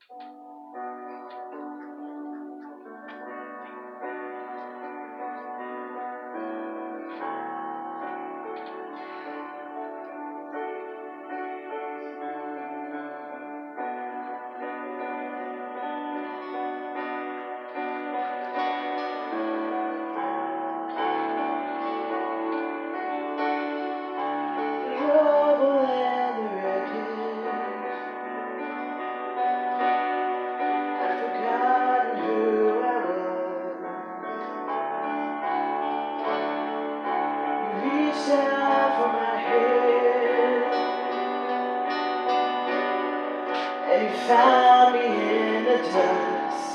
And you found me in the dust.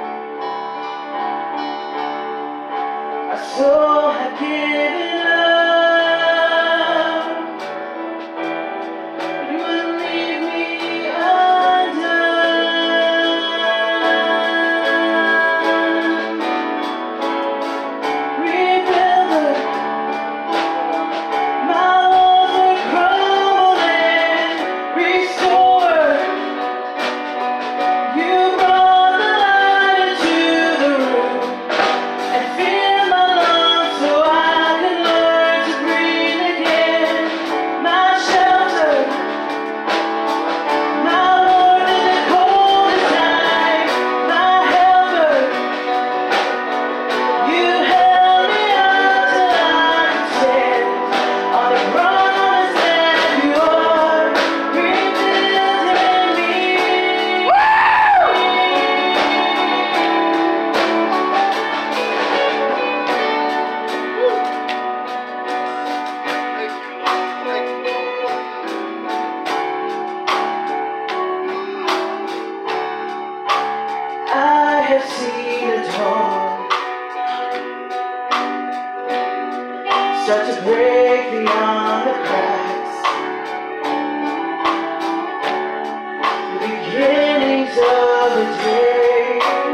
I so had given up, but you wouldn't leave me undone. Rebuilder, my walls were crumbling. Restorer, you brought the light into the room and filled my lungs so I could learn to breathe again. My shelter, my Lord in the coldest night, my helper, you held me up till I could stand on the promise that you are rebuilding me. I have seen a dawn start to break beyond the cracks, the beginnings of the day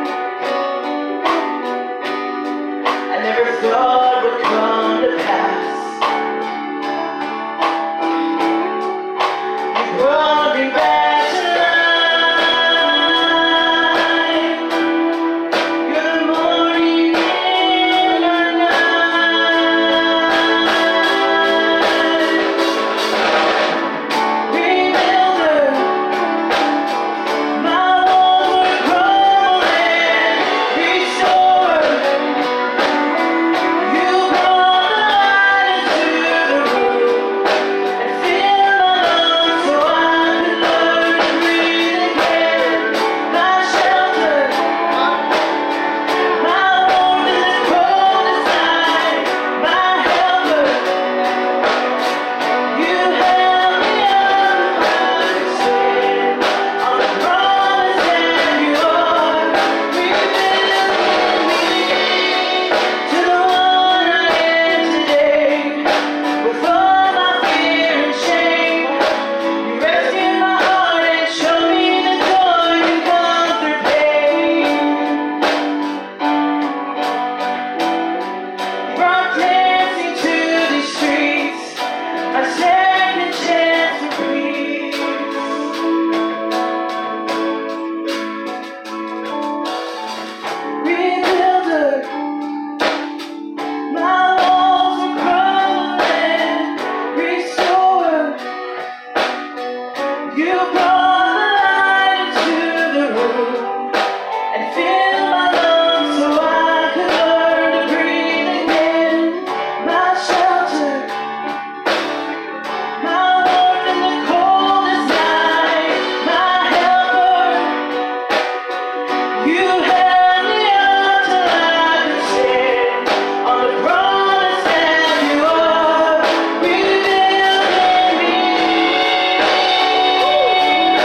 I never thought would come to pass. You brought me back to life. You're the morning in my night. Rebuilder, my walls were crumbling. Restorer, you brought the light into the room and filled my lungs so I could learn to breathe again. My shelter, my Lord in the coldest night, my helper, you held me up. I could stand on the promise that you are rebuilding me to the one I am today. With all my fear and shame, you rescued my heart and showed me the joy you come through pain. You brought dancing to these streets, my second chance for peace. Rebuilder, my walls were crumbling. Restorer, you brought the light into the room and filled my lungs so I could learn to breathe again. My shelter, my Lord in the coldest night, my helper, you held me up till I could stand on the promise that you are rebuilding me.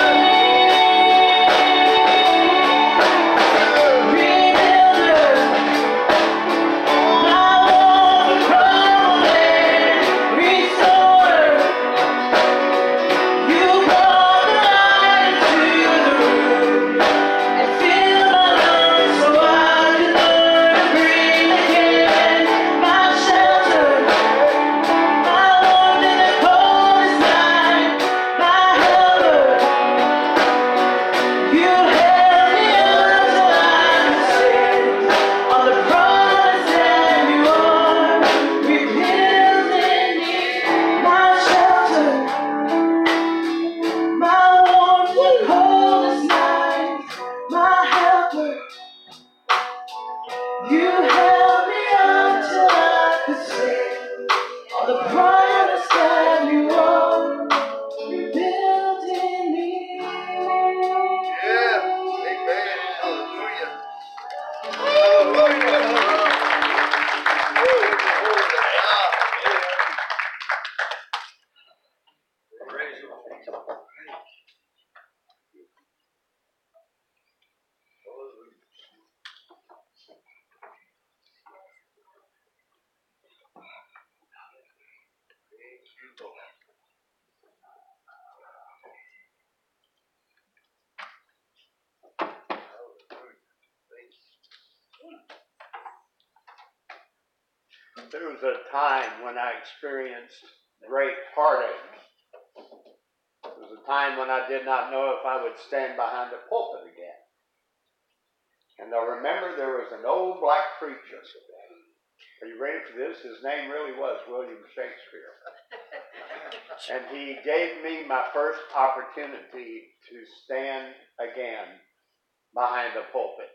There was a time when I experienced great heartache. There was a time when I did not know if I would stand behind a pulpit again. And I remember there was an old black preacher. Are you ready for this? His name really was William Shakespeare. And he gave me my first opportunity to stand again behind a pulpit.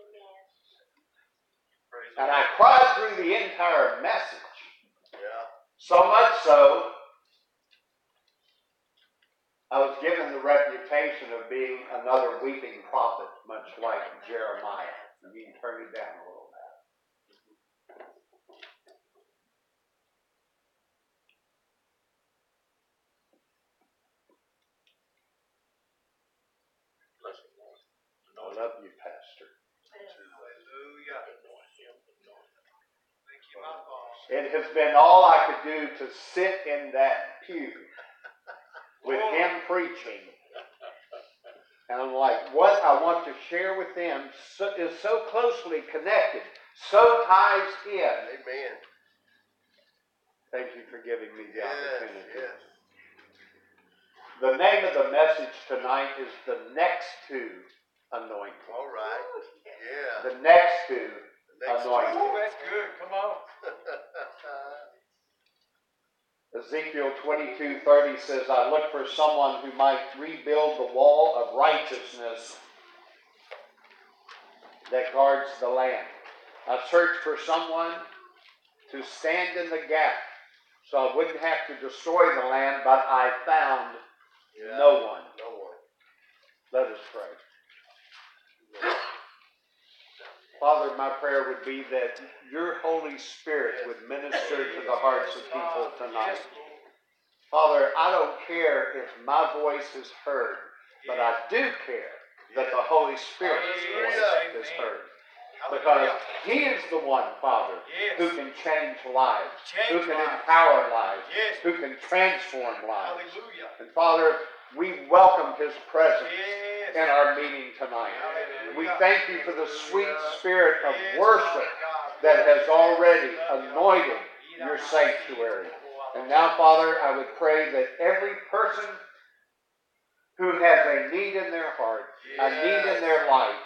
And I cried through the entire message. Yeah. So much so, I was given the reputation of being another weeping prophet, much like Jeremiah. You can turn it down a little bit. I love you, Pastor. Hallelujah. It has been all I could do to sit in that pew with him preaching. And I'm like, what I want to share with them is so closely connected, so ties in. Amen. Thank you for giving me the opportunity. Yes. The name of the message tonight is The Next to Anointing. All right. Yeah. The next to anointing. Oh, that's good. Come on. Ezekiel 22:30 says, I look for someone who might rebuild the wall of righteousness that guards the land. I searched for someone to stand in the gap so I wouldn't have to destroy the land, but I found no one. No one. Let us pray. Father, my prayer would be that your Holy Spirit would minister to the hearts of people tonight. Father, I don't care if my voice is heard, but I do care that the Holy Spirit's voice is heard. Because he is the one, Father, who can change lives, who can empower lives, who can transform lives. And Father, we welcome his presence in our meeting tonight. We thank you for the sweet spirit of worship that has already anointed your sanctuary. And now, Father, I would pray that every person who has a need in their heart, a need in their life,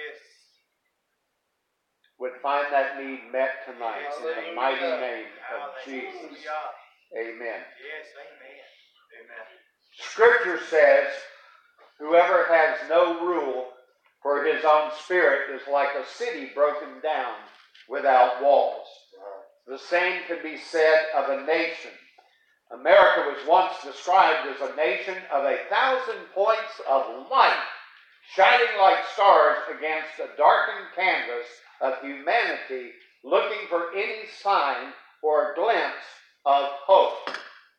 would find that need met tonight in the mighty name of Jesus. Amen. Yes, amen. Amen. Scripture says, whoever has no rule for his own spirit is like a city broken down without walls. The same can be said of a nation. America was once described as a nation of 1,000 points of light, shining like stars against a darkened canvas of humanity, looking for any sign or glimpse of hope.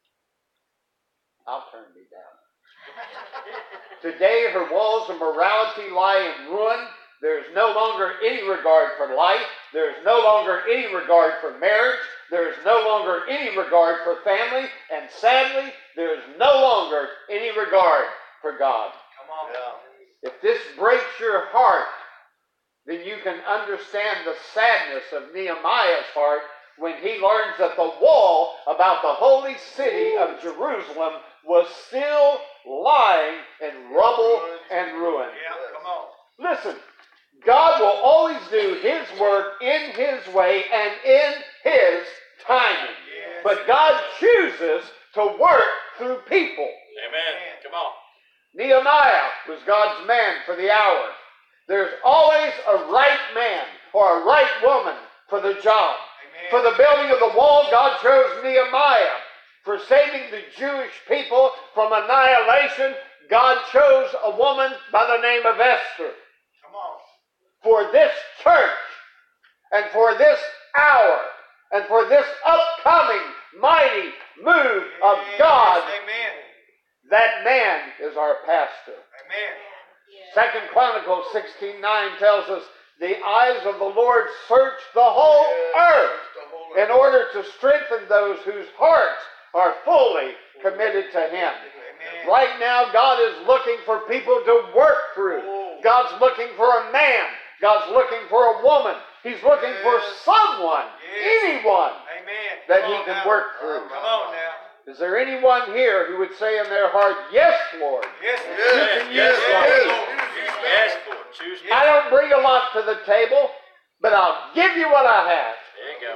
I'll turn me down. Today, her walls of morality lie in ruin. There is no longer any regard for life. There is no longer any regard for marriage. There is no longer any regard for family. And sadly, there is no longer any regard for God. Come on. Yeah. If this breaks your heart, then you can understand the sadness of Nehemiah's heart when he learns that the wall about the holy city of Jerusalem was still lying in rubble and ruin. Yeah, come on. Listen, God will always do his work in his way and in his timing. Yes. But God chooses to work through people. Amen. Come on. Nehemiah was God's man for the hour. There's always a right man or a right woman for the job. Amen. For the building of the wall, God chose Nehemiah. For saving the Jewish people from annihilation, God chose a woman by the name of Esther. Come on. For this church, and for this hour, and for this upcoming mighty move of God, amen, that man is our pastor. Amen. 2 Chronicles 16:9 tells us, the eyes of the Lord search the whole earth in order to strengthen those whose hearts are fully committed to him. Amen. Right now, God is looking for people to work through. God's looking for a man. God's looking for a woman He's looking for someone, anyone, Amen. that Come He on can now. work through. Come on now. Is there anyone here who would say in their heart, yes, Lord? Yes, You can use me. Yes, Lord. Choose me. I don't bring a lot to the table, but I'll give you what I have. There you go.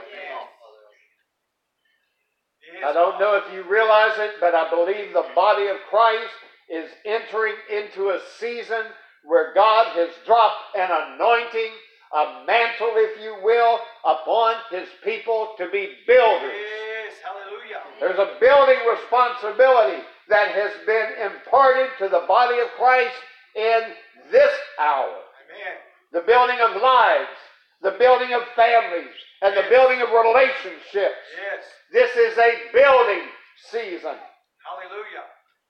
I don't know if you realize it, but I believe the body of Christ is entering into a season where God has dropped an anointing, a mantle, if you will, upon His people to be builders. Yes, hallelujah. There's a building responsibility that has been imparted to the body of Christ in this hour. Amen. The building of lives, the building of families, and the building of relationships. Yes. This is a building season. Hallelujah.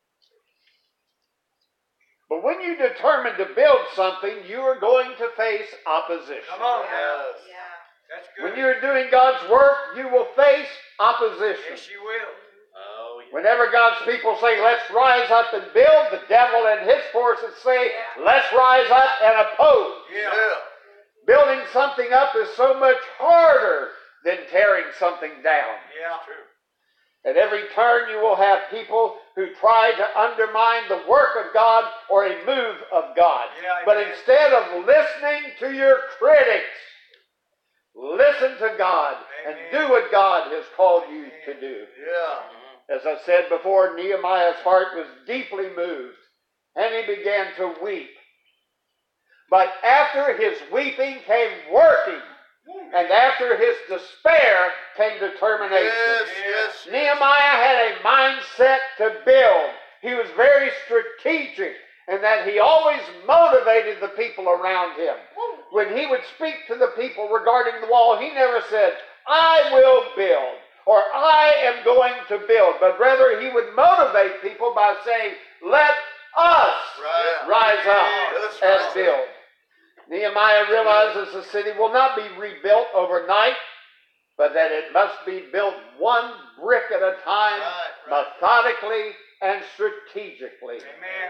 But when you determine to build something, you are going to face opposition. Come on now. That's good. When you're doing God's work, you will face opposition. Yes, you will. Oh, yeah. Whenever God's people say, let's rise up and build, the devil and his forces say, let's rise up and oppose. Yeah. Building something up is so much harder than tearing something down. Yeah. True. At every turn you will have people who try to undermine the work of God or a move of God. Yeah, But amen. instead of listening to your critics, listen to God and Amen. do what God has called you to do. Yeah. As I said before, Nehemiah's heart was deeply moved, and he began to weep. But after his weeping came working, and after his despair came determination. Yes. Nehemiah had a mindset to build. He was very strategic in that he always motivated the people around him. When he would speak to the people regarding the wall, he never said, I will build, or I am going to build, but rather he would motivate people by saying, let us rise up and build. Nehemiah realizes the city will not be rebuilt overnight, but that it must be built one brick at a time, methodically and strategically. Amen.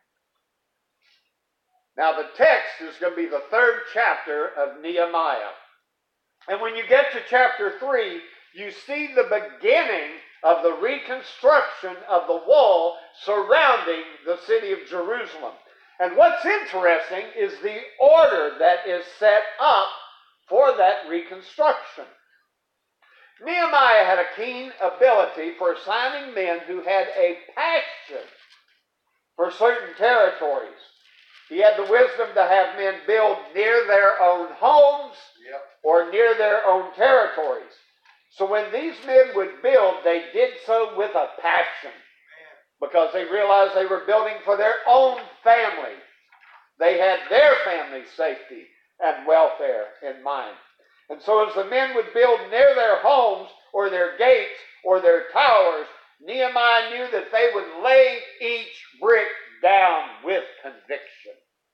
Now the text is going to be the 3rd chapter of Nehemiah. And when you get to chapter 3, you see the beginning of the reconstruction of the wall surrounding the city of Jerusalem. And what's interesting is the order that is set up for that reconstruction. Nehemiah had a keen ability for assigning men who had a passion for certain territories. He had the wisdom to have men build near their own homes or near their own territories. So when these men would build, they did so with a passion, because they realized they were building for their own family. They had their family's safety and welfare in mind. And so as the men would build near their homes or their gates or their towers, Nehemiah knew that they would lay each brick down with conviction.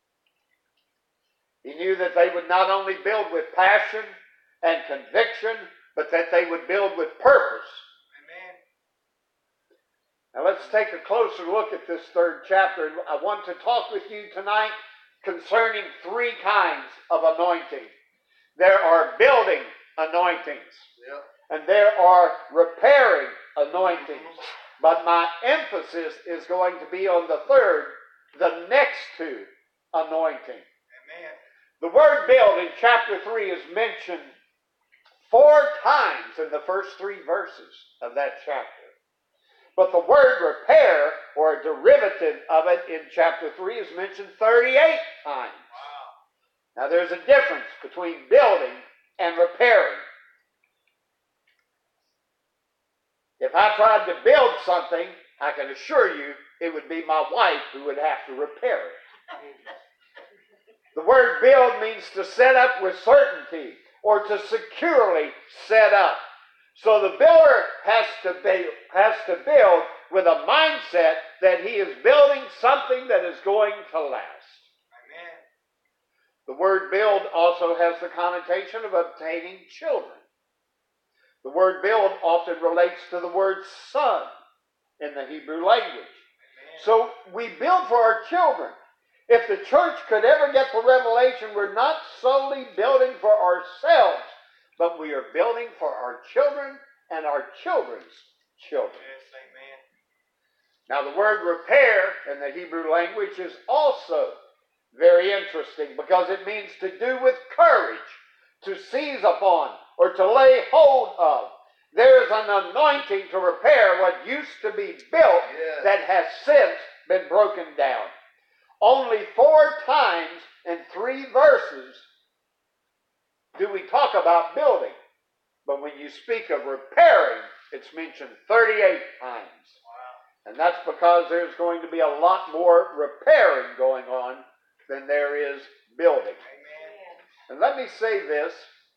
He knew that they would not only build with passion and conviction, but that they would build with purpose. Amen. Now let's take a closer look at this 3rd chapter. I want to talk with you tonight concerning 3 kinds of anointing. There are building anointings, and there are repairing anointings. But my emphasis is going to be on the 3rd, the next 2, anointing. Amen. The word build in chapter 3 is mentioned 4 times in the first 3 verses of that chapter. But the word repair, or a derivative of it in chapter 3, is mentioned 38 times. Now there's a difference between building and repairing. If I tried to build something, I can assure you it would be my wife who would have to repair it. The word build means to set up with certainty or to securely set up. So the builder has to build with a mindset that he is building something that is going to last. Amen. The word build also has the connotation of obtaining children. The word build often relates to the word son in the Hebrew language. So we build for our children. If the church could ever get the revelation, we're not solely building for ourselves, but we are building for our children and our children's children. Yes, amen. Now, the word repair in the Hebrew language is also very interesting because it means to do with courage, to seize upon, or to lay hold of. There is an anointing to repair what used to be built that has since been broken down. Only 4 times in 3 verses do we talk about building. But when you speak of repairing, it's mentioned 38 times. And that's because there's going to be a lot more repairing going on than there is building. Amen. And let me say this.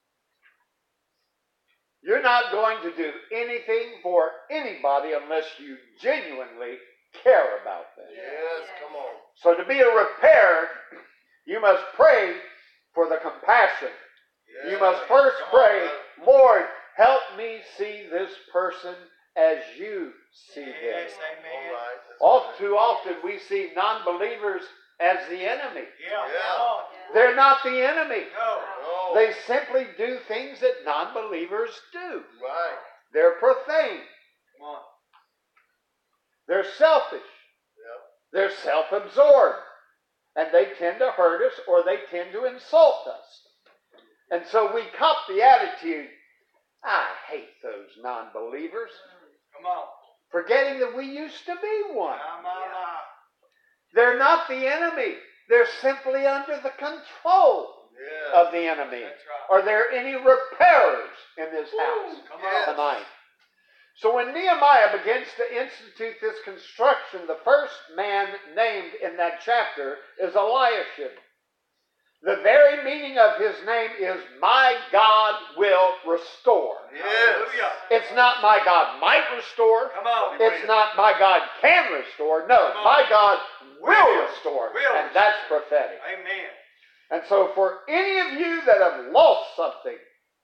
You're not going to do anything for anybody unless you genuinely care about them. Yes, come on. So to be a repairer, you must pray for the compassion. Yes. You must first Come on, pray, brother. Lord, help me see this person as you see them. Yes, All amen. right. That's All good. too often we see non-believers as the enemy. Yeah. Yeah. Come on. They're not the enemy. No. No. They simply do things that non-believers do. Right. They're profane. Come on. They're selfish. Yep. They're self-absorbed. And they tend to hurt us or they tend to insult us. And so we cop the attitude, I hate those non-believers, Come on. forgetting that we used to be one. Come on. They're not the enemy. They're simply under the control Yes. of the enemy. That's right. Are there any repairers in this house Come Yes. on. tonight? So when Nehemiah begins to institute this construction, the first man named in that chapter is Eliashib. The very meaning of his name is, my God will restore. Yes. Hallelujah. It's not my God might restore. Come on. It's not my God can restore. No, Come on. my God will restore. Will And that's prophetic. Amen. And so for any of you that have lost something,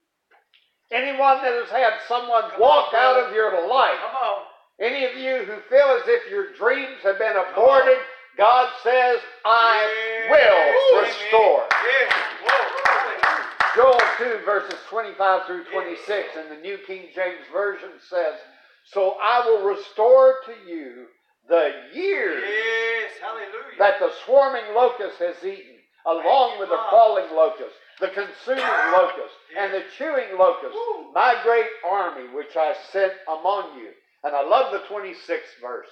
anyone that has had someone Come walk on, out brother. of your life, Come on. any of you who feel as if your dreams have been aborted, God says, I will Yes. restore. Yes. Whoa. Hallelujah. Joel 2 verses 25 through 26 in the New King James Version says, so I will restore to you the years Yes. Hallelujah. that the swarming locust has eaten, along with the crawling locust, the consuming locust, and the chewing locust, my great army which I sent among you. And I love the 26th verse.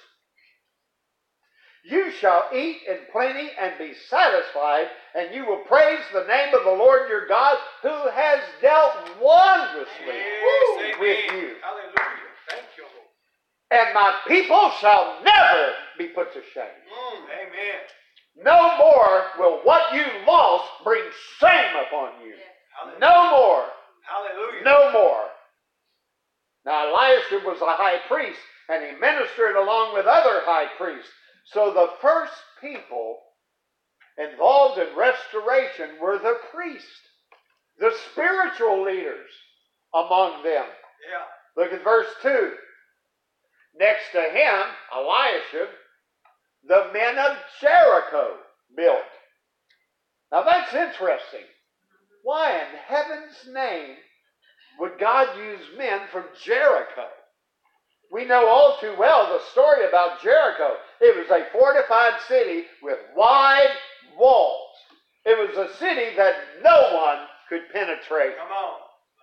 You shall eat in plenty and be satisfied, and you will praise the name of the Lord your God, who has dealt wonderously Yes. with Amen. you. Hallelujah. Thank you, Lord. And my people shall never be put to shame. Amen. No more will what you lost bring shame upon you. Hallelujah. No more. Hallelujah. No more. Now Eliashib was a high priest, and he ministered along with other high priests. So the first people involved in restoration were the priests, the spiritual leaders among them. Yeah. Look at verse 2. Next to him, Eliashib, the men of Jericho built. Now that's interesting. Why in heaven's name would God use men from Jericho? We know all too well the story about Jericho. It was a fortified city with wide walls. It was a city that no one could penetrate. Come on.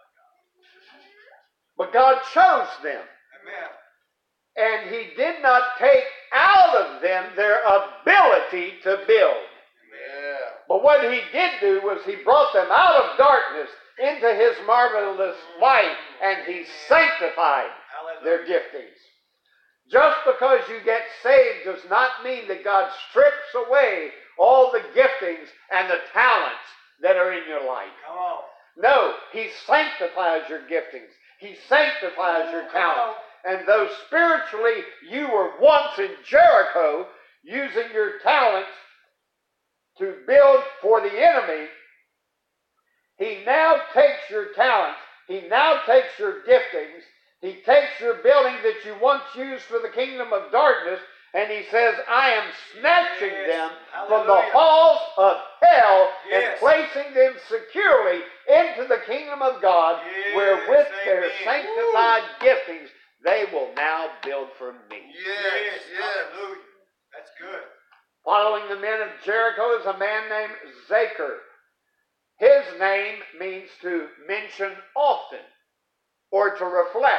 But God chose them. Amen. And He did not take out of them their ability to build. Yeah. But what He did do was He brought them out of darkness into His marvelous light, and He sanctified their Hallelujah. giftings. Just because you get saved does not mean that God strips away all the giftings and the talents that are in your life. Come on. No, He sanctifies your giftings. He sanctifies your Come on. talents. And though spiritually you were once in Jericho using your talents to build for the enemy, He now takes your talents, He now takes your giftings, He takes your building that you once used for the kingdom of darkness, and He says, I am snatching Yes. them from the Hallelujah. halls of hell and Yes. placing them securely into the kingdom of God, where Yes, with their amen. sanctified giftings they will now build for me. Yes, yes. Hallelujah. That's good. Following the men of Jericho is a man named Zachar. His name means to mention often or to reflect.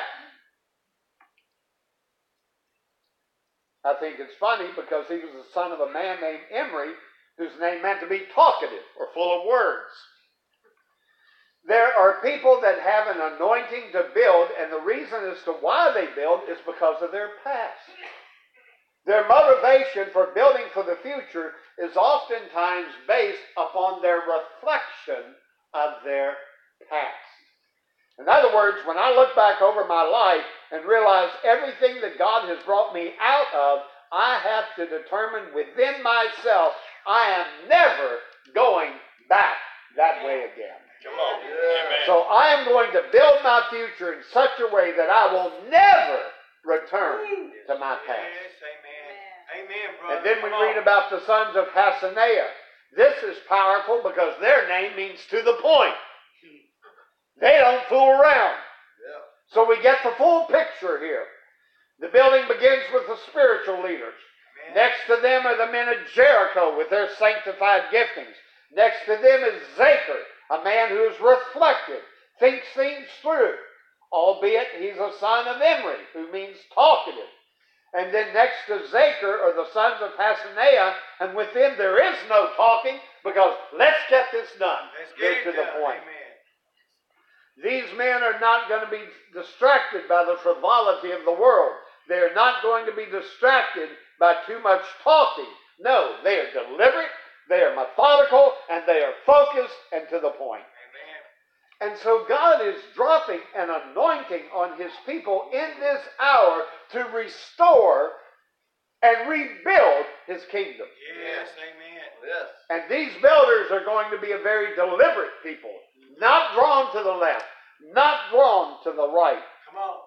I think it's funny because he was the son of a man named Emery, whose name meant to be talkative or full of words. There are people that have an anointing to build, and the reason as to why they build is because of their past. Their motivation for building for the future is oftentimes based upon their reflection of their past. In other words, when I look back over my life and realize everything that God has brought me out of, I have to determine within myself, I am never going back that way again. Come on. Yeah. Amen. So I am going to build my future in such a way that I will never return to my past. Yes, amen. Amen, brother. And then we Come read on. about the sons of Hasaneah. This is powerful because their name means to the point. They don't fool around. Yeah. So we get the full picture here. The building begins with the spiritual leaders. Amen. Next to them are the men of Jericho with their sanctified giftings. Next to them is Zachar, a man who is reflective, thinks things through, albeit he's a son of Emery, who means talkative. And then next to Zachar are the sons of Hasaneah, and with them there is no talking, because let's get this done. Let's Get get to it the done. point. Amen. These men are not going to be distracted by the frivolity of the world. They are not going to be distracted by too much talking. No, they are deliberate, they are methodical, and they are focused and to the point. Amen. And so God is dropping an anointing on His people in this hour to restore and rebuild His kingdom. Yes, amen. Yes. And these builders are going to be a very deliberate people, not drawn to the left, not drawn to the right. Come on.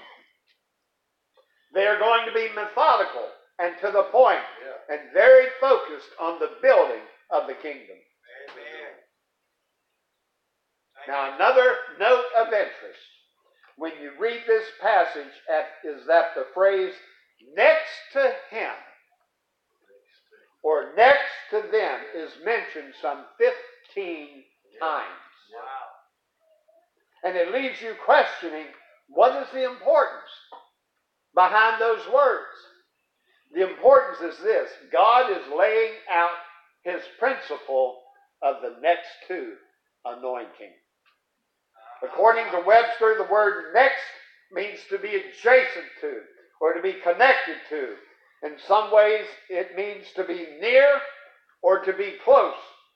They are going to be methodical and to the point, Yeah. and very focused on the building of the kingdom. Amen. Thank Now, you. another note of interest when you read this passage is that the phrase next to him or next to them is mentioned some 15 times. Wow. And it leaves you questioning, what is the importance behind those words? The importance is this: God is laying out His principle of the next to anointing. According to Webster, the word next means to be adjacent to or to be connected to. In some ways, it means to be near or to be close.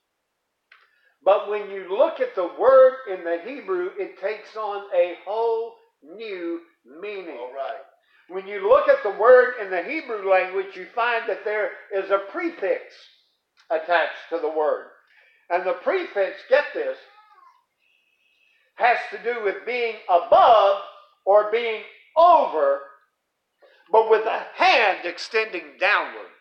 But when you look at the word in the Hebrew, it takes on a whole new meaning. All right. When you look at the word in the Hebrew language, you find that there is a prefix attached to the word. And the prefix, get this, has to do with being above or being over, but with a hand extending downward.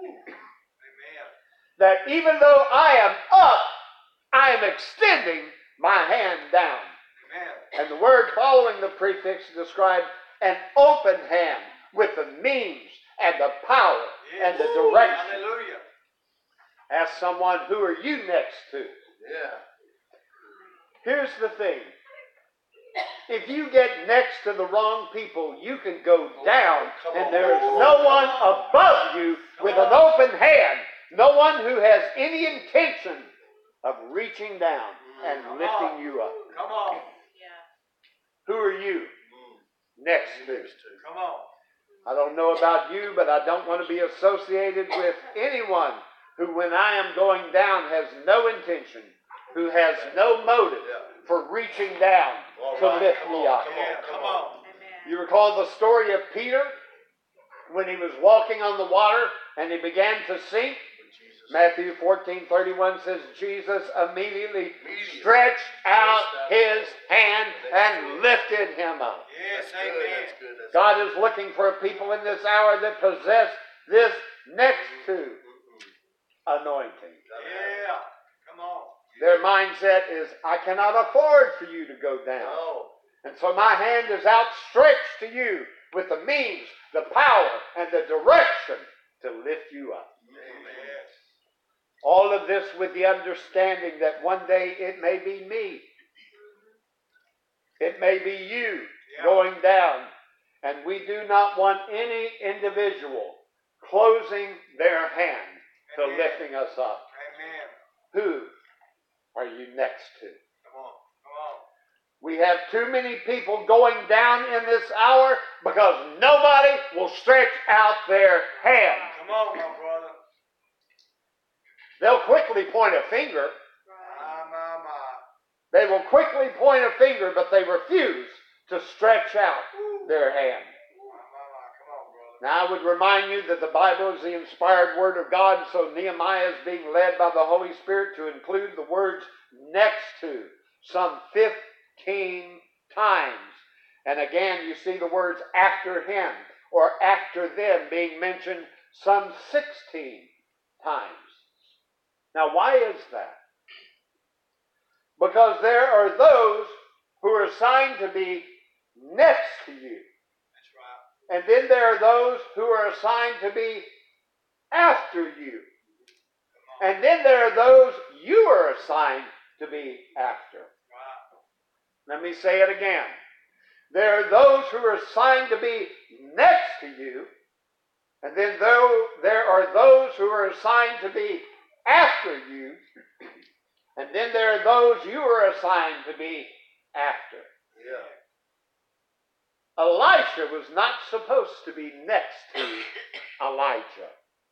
Amen. That even though I am up, I am extending my hand down. Amen. And the word following the prefix describes an open hand with the means and the power and the direction. Hallelujah. Ask someone, who are you next to? Yeah. Here's the thing. If you get next to the wrong people, you can go down, and there is no one above you with an open hand. No one who has any intention of reaching down and lifting you up. Come on. Who are you next to? Come on. I don't know about you, but I don't want to be associated with anyone who, when I am going down, has no intention, who has no motive for reaching down to lift me up. Yeah, come on. You recall the story of Peter when he was walking on the water and he began to sink? Matthew 14:31 says Jesus immediately stretched out his hand and lifted him up. Yes, Good, amen. that's good. That's God is looking for people in this hour that possess this next to. anointing. Yeah. Come on. Their mindset is, I cannot afford for you to go down. No. And so my hand is outstretched to you with the means, the power, and the direction to lift you up. Amen. All of this with the understanding that one day it may be me. It may be you going down. And we do not want any individual closing their hand to Amen. lifting us up. Amen. Who are you next to? Come on. Come on. We have too many people going down in this hour because nobody will stretch out their hand. Come on, my brother. They'll quickly point a finger. My. They will quickly point a finger, but they refuse to stretch out their hand. Come on, brother. Now, I would remind you that the Bible is the inspired Word of God, so Nehemiah is being led by the Holy Spirit to include the words next to some 15 times. And again, you see the words after him or after them being mentioned some 16 times. Now, why is that? Because there are those who are assigned to be next to you. That's right. And then there are those who are assigned to be after you. And then there are those you are assigned to be after. Right. Let me say it again. There are those who are assigned to be next to you. And then there are those who are assigned to be after you. And then there are those you are assigned to be after. Yeah. Elisha was not supposed to be next to Elijah.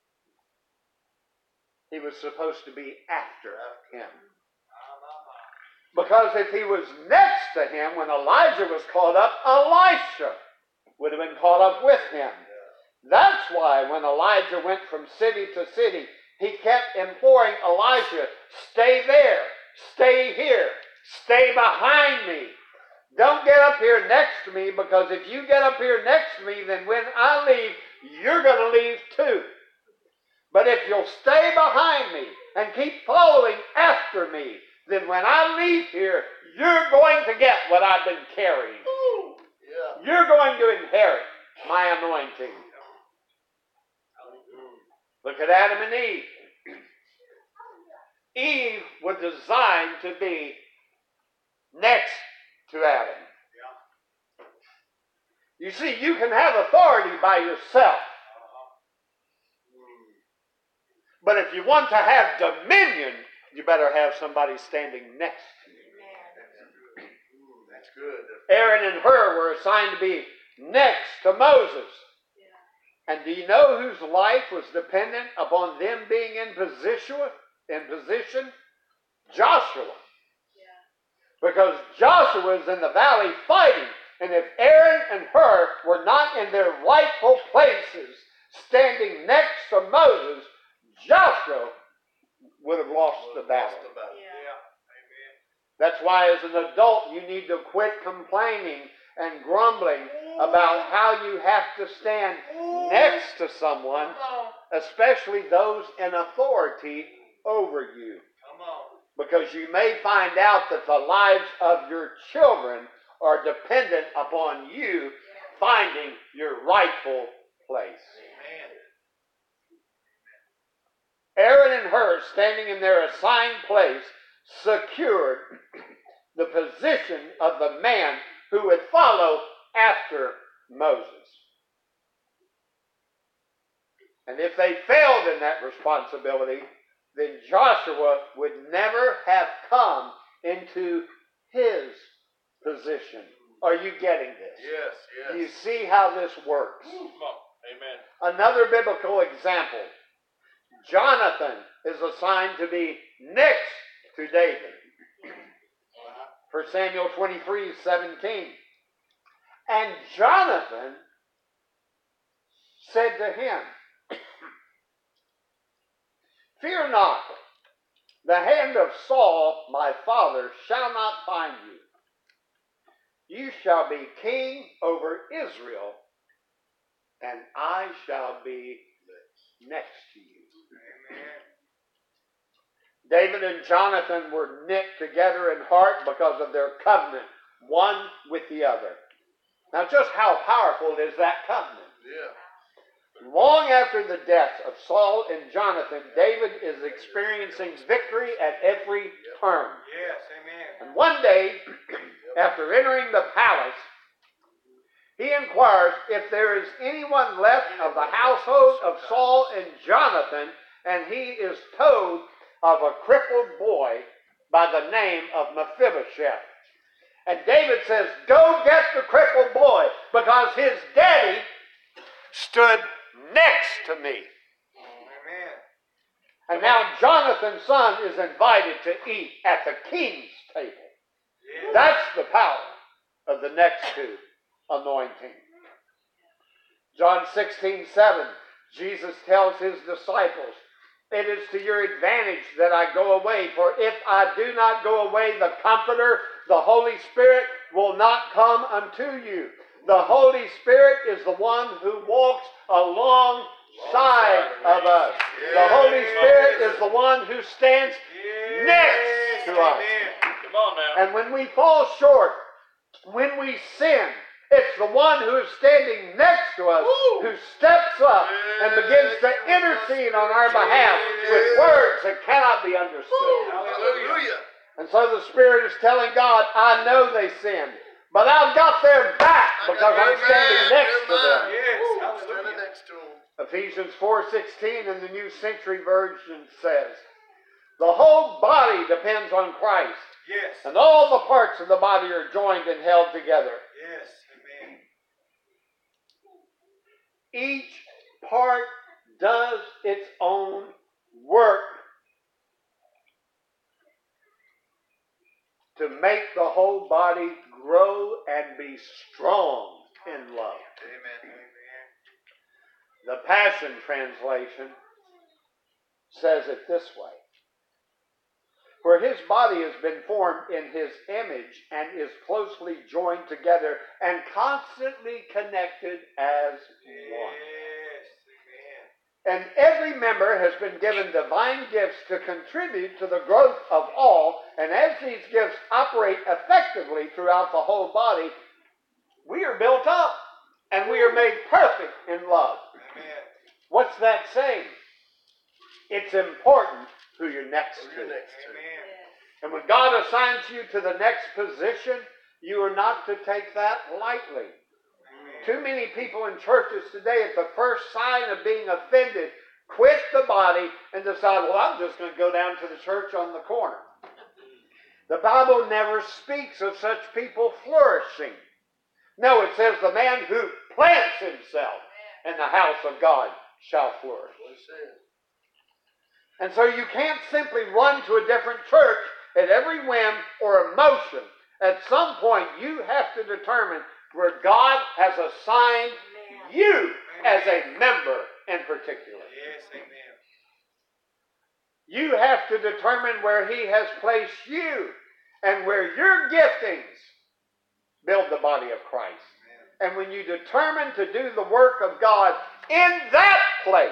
He was supposed to be after him. Because if he was next to him when Elijah was caught up, Elisha would have been caught up with him. That's why when Elijah went from city to city, he kept imploring Elisha, stay there, stay here, stay behind me. Don't get up here next to me, because if you get up here next to me, then when I leave, you're going to leave too. But if you'll stay behind me and keep following after me, then when I leave here, you're going to get what I've been carrying. Yeah. You're going to inherit my anointing. Look at Adam and Eve. Eve was designed to be next to Adam. You see, you can have authority by yourself. But if you want to have dominion, you better have somebody standing next to you. That's good. Aaron and Hur were assigned to be next to Moses. And do you know whose life was dependent upon them being in position? Joshua. Because Joshua was in the valley fighting. And if Aaron and Hur were not in their rightful places, standing next to Moses, Joshua would have lost the battle. Yeah. Amen. That's why as an adult you need to quit complaining and grumbling about how you have to stand next to someone, especially those in authority over you. Come on. Because you may find out that the lives of your children are dependent upon you finding your rightful place. Amen. Aaron and Hur, standing in their assigned place, secured the position of the man who would follow after Moses. And if they failed in that responsibility, then Joshua would never have come into his position. Are you getting this? Yes, Do you see how this works? Come on. Amen. Another biblical example. Jonathan is assigned to be next to David. 1 Samuel 23:17. And Jonathan said to him, fear not, the hand of Saul my father shall not find you. You shall be king over Israel, and I shall be next to you. Amen. David and Jonathan were knit together in heart because of their covenant, one with the other. Now, just how powerful is that covenant? Yeah. Long after the deaths of Saul and Jonathan, David is experiencing victory at every turn. Yes, amen. And one day, after entering the palace, he inquires if there is anyone left of the household of Saul and Jonathan, and he is told of a crippled boy by the name of Mephibosheth. And David says, go get the crippled boy, because his daddy stood next to me. Amen. And now Jonathan's son is invited to eat at the king's table. Yes. That's the power of the next two anointing. John 16:7, Jesus tells his disciples, it is to your advantage that I go away, for if I do not go away, the Comforter, the Holy Spirit, will not come unto you. The Holy Spirit is the one who walks alongside of us. The Holy Spirit is the one who stands next to us. Amen. Come on now. And when we fall short, when we sin, it's the one who is standing next to us who steps up and begins to intercede on our behalf with words that cannot be understood. Hallelujah. And so the Spirit is telling God, I know they sinned, but I've got their back because I'm standing next to them. Yes, Standing hallelujah. next to him. Ephesians 4:16 in the New Century Version says, the whole body depends on Christ, Yes. and all the parts of the body are joined and held together. Yes, amen. Each part does its own work to make the whole body grow and be strong in love. Amen. The Passion Translation says it this way. For his body has been formed in his image and is closely joined together and constantly connected as one. Yes, amen. And every member has been given divine gifts to contribute to the growth of all, and as these gifts operate effectively throughout the whole body, we are built up and we are made perfect in love. Amen. What's that saying? It's important who you're next Who to. you're next to. Amen. And when God assigns you to the next position, you are not to take that lightly. Too many people in churches today, at the first sign of being offended, quit the body and decide, well, I'm just going to go down to the church on the corner. The Bible never speaks of such people flourishing. No, it says the man who plants himself in the house of God shall flourish. What it says. And so you can't simply run to a different church at every whim or emotion. At some point, you have to determine where God has assigned you as a member in particular. Yes, amen. You have to determine where He has placed you and where your giftings build the body of Christ. And when you determine to do the work of God in that place,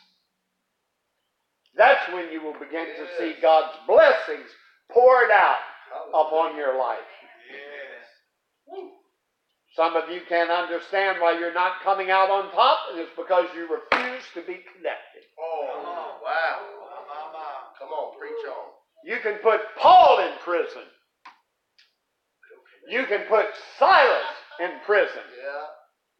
that's when you will begin to see God's blessings poured out upon your life. Yes. Some of you can't understand why you're not coming out on top, and it's because you refuse to be connected. Oh, wow. Come on, preach on. You can put Paul in prison. You can put Silas in prison. Yeah.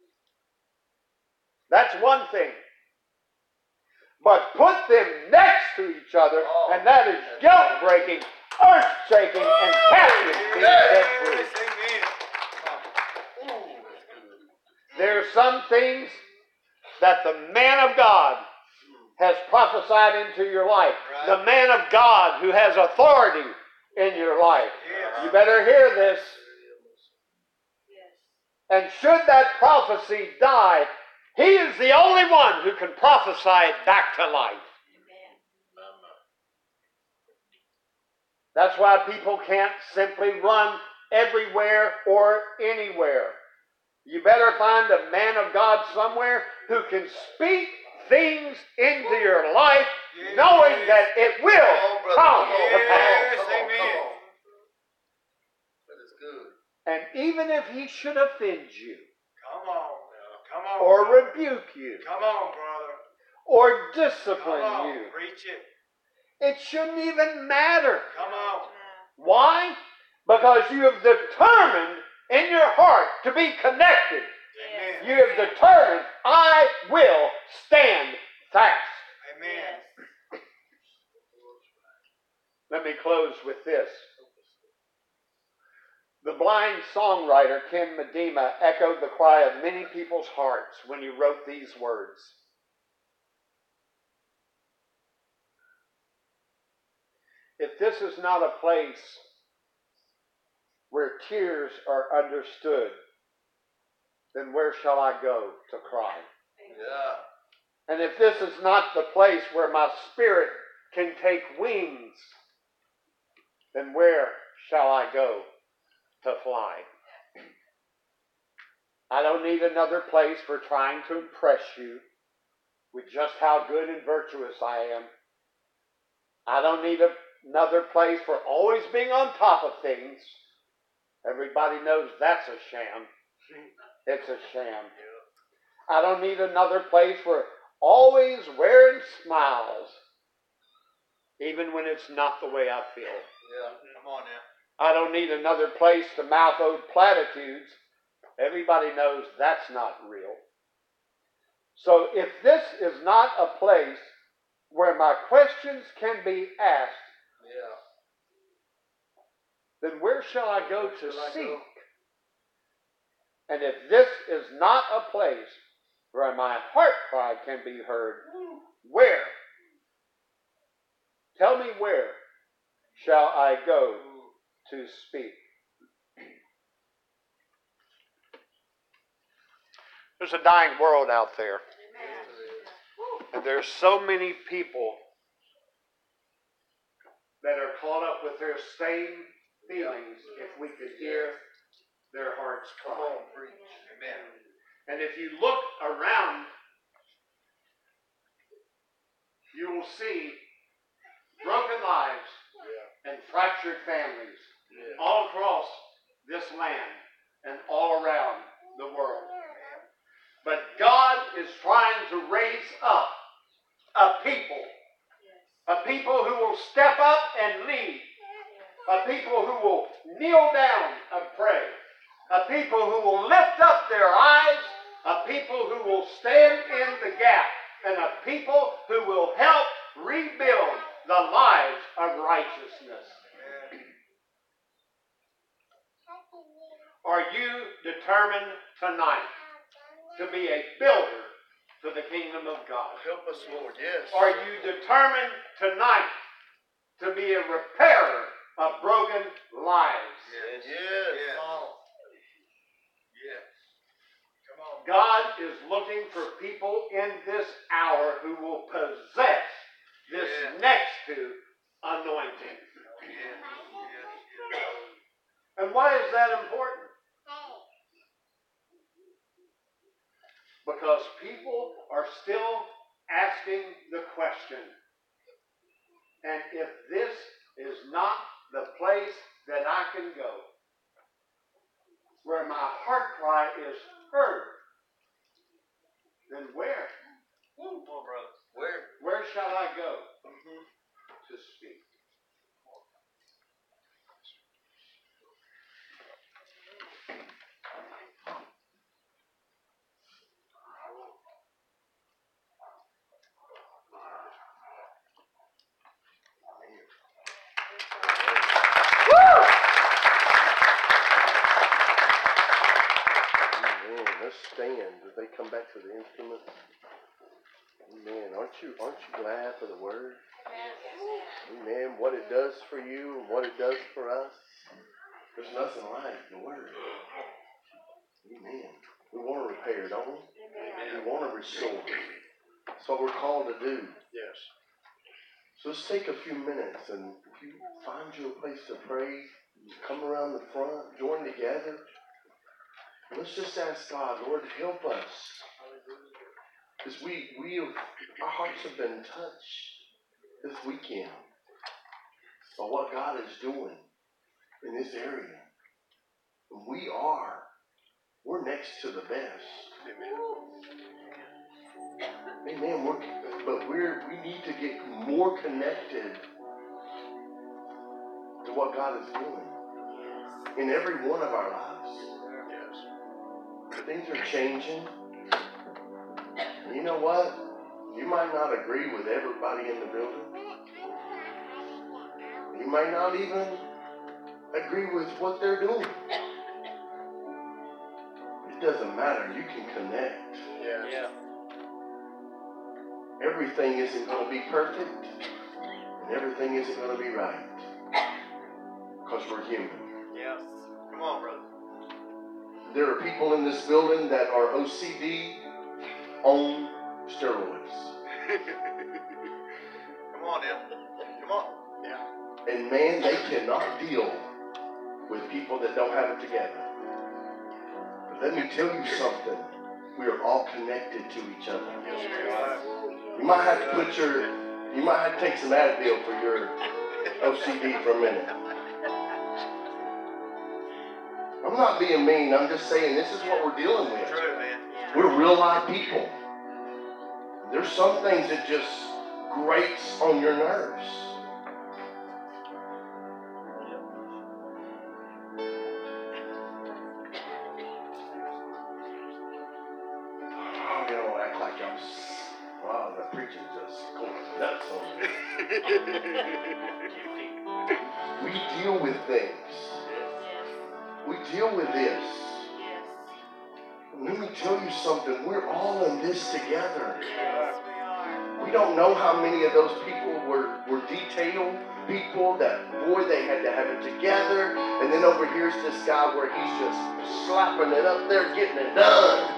That's one thing. But put them next to each other, and that is guilt-breaking, earth-shaking, and captives being set free. Yes, amen. There are some things that the man of God has prophesied into your life. Right. The man of God who has authority in your life. Yes. You better hear this. And should that prophecy die, he is the only one who can prophesy it back to life. That's why people can't simply run everywhere or anywhere. You better find a man of God somewhere who can speak things into your life, knowing that it will come to pass. Yes, amen. That is good. And even if he should offend you, Come on. Come on. or brother. rebuke you, Come on, brother. or Come discipline on. you, Preach it. it shouldn't even matter. Come on. Why? Because you have determined in your heart to be connected. Amen. You have determined, I will stand fast. Amen. Let me close with this. The blind songwriter Ken Medema echoed the cry of many people's hearts when he wrote these words. If this is not a place where tears are understood, then where shall I go to cry? Yeah. And if this is not the place where my spirit can take wings, then where shall I go to fly? I don't need another place for trying to impress you with just how good and virtuous I am. I don't need another place for always being on top of things. Everybody knows that's a sham. It's a sham. I don't need another place for always wearing smiles, even when it's not the way I feel. Yeah. Come on now. I don't need another place to mouth old platitudes. Everybody knows that's not real. So if this is not a place where my questions can be asked, Yeah. then where shall I go to shall I seek? go? And if this is not a place where my heart cry can be heard, where? Tell me where shall I go to speak? There's a dying world out there. And there's so many people that are caught up with their same feelings if we could hear their hearts cry. Come on, preach. Amen. And if you look around, you will see broken lives and fractured families all across this land and all around the world. But God is trying to raise up a people who will step up and lead, a people who will kneel down and pray, a people who will lift up their eyes, a people who will stand in the gap, and a people who will help rebuild the lives of righteousness. Are you determined tonight to be a builder to the kingdom of God? Help us, Lord. Yes. Are you determined tonight to be a repairer of broken lives? Yes. Yes. Yes. Come on. Yes. Come on. God is looking for people in this hour who will possess this Yes. next to anointing. Yes. Yes. And why is that important? Because people are still asking the question, and if this is not the place that I can go, where my heart cry is heard, then where? Come on, brother. Where? Where shall I go to speak? Amen. Let's stand as they come back to the instruments. Amen. Aren't you glad for the word? Amen. What it does for you and what it does for us. There's nothing like the word. Amen. We want to repair, don't we? Amen. We want to restore. That's what we're called to do. Yes. So let's take a few minutes, and if you find you a place to pray, come around the front, join together. Let's just ask God, Lord, help us. Because our hearts have been touched this weekend. by what God is doing in this area. And we're next to the best. Amen. We need to get more connected to what God is doing in every one of our lives. Things are changing. And you know what? You might not agree with everybody in the building. You might not even agree with what they're doing. It doesn't matter. You can connect. Yeah. Everything isn't going to be perfect, and everything isn't going to be right, because we're human. Yes. Come on, brother. There are people in this building that are OCD on steroids. Come on now. Come on. Yeah. And man, they cannot deal with people that don't have it together. But let me tell you something. We are all connected to each other. Yes, we are. You might have to take some Advil for your OCD for a minute. I'm not being mean. I'm just saying this is what we're dealing with. True, man. We're real life people. There's some things that just grates on your nerves. Oh, you don't act like wow, the preaching just going nuts on me. We deal with things. We deal with this. Let me tell you something. We're all in this together. We don't know how many of those people were detailed people that, boy, they had to have it together. And then over here's this guy where he's just slapping it up there, getting it done.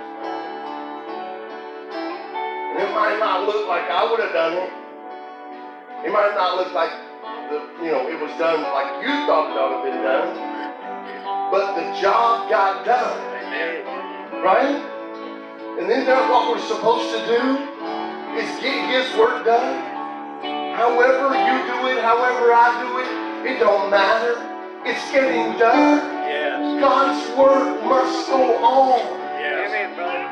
And it might not look like I would have done it. It might not look like it was done like you thought it ought to have been done. But the job got done. Right? And then what we're supposed to do is get his work done. However you do it, however I do it, it don't matter. It's getting done. Yes. God's work must go on. Yes. Amen, brother.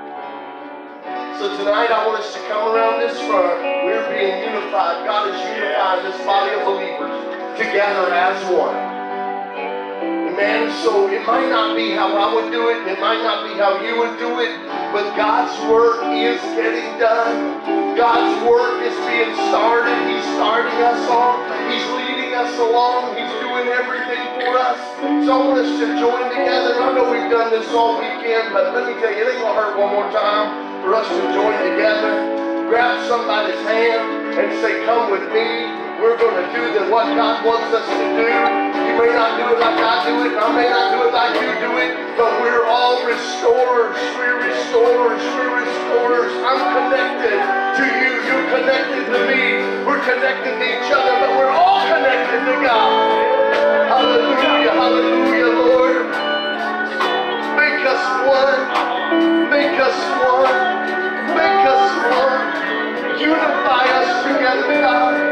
So tonight I want us to come around this front. We're being unified. God is unifying this body of believers together as one. Amen. So it might not be how I would do it. It might not be how you would do it. But God's work is getting done. God's work is being started. He's starting us on. He's leading us along. He's doing everything for us. So I want us to join together. I know we've done this all weekend, but let me tell you, it ain't going to hurt one more time for us to join together. Grab somebody's hand and say, come with me. We're going to do what God wants us to do. You may not do it like I do it, and I may not do it like you do it, but we're all restorers. We're restorers. We're restorers. I'm connected to you. You're connected to me. We're connected to each other, but we're all connected to God. Hallelujah. Hallelujah, Lord. Make us one. Make us one. Make us one. Unify us together, God.